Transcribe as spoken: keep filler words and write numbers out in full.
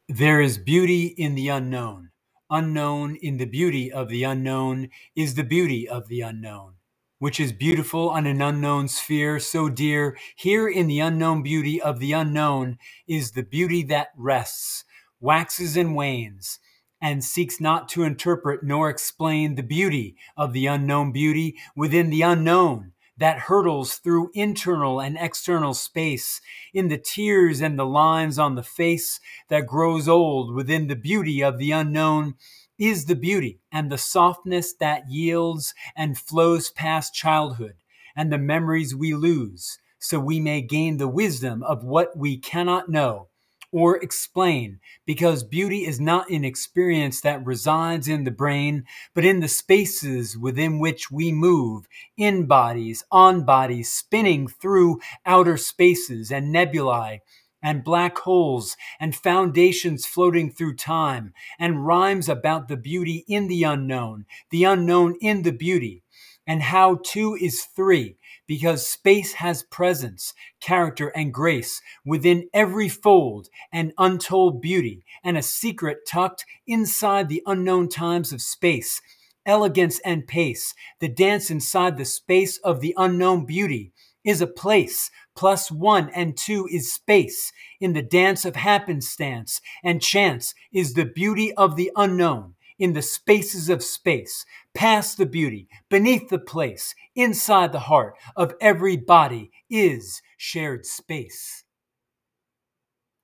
There is beauty in the unknown. Unknown in the beauty of the unknown is the beauty of the unknown, which is beautiful on an unknown sphere so dear. Here in the unknown beauty of the unknown is the beauty that rests, waxes and wanes, and seeks not to interpret nor explain the beauty of the unknown beauty within the unknown that hurtles through internal and external space, in the tears and the lines on the face that grows old within the beauty of the unknown is the beauty and the softness that yields and flows past childhood and the memories we lose, so we may gain the wisdom of what we cannot know or explain, because beauty is not an experience that resides in the brain, but in the spaces within which we move, in bodies, on bodies, spinning through outer spaces and nebulae and black holes and foundations floating through time, and rhymes about the beauty in the unknown, the unknown in the beauty, and how two is three, because space has presence, character, and grace within every fold, and untold beauty, and a secret tucked inside the unknown times of space, elegance and pace. The dance inside the space of the unknown beauty is a place, plus one and two is space. In the dance of happenstance and chance is the beauty of the unknown. In the spaces of space, past the beauty, beneath the place, inside the heart of every body is shared space.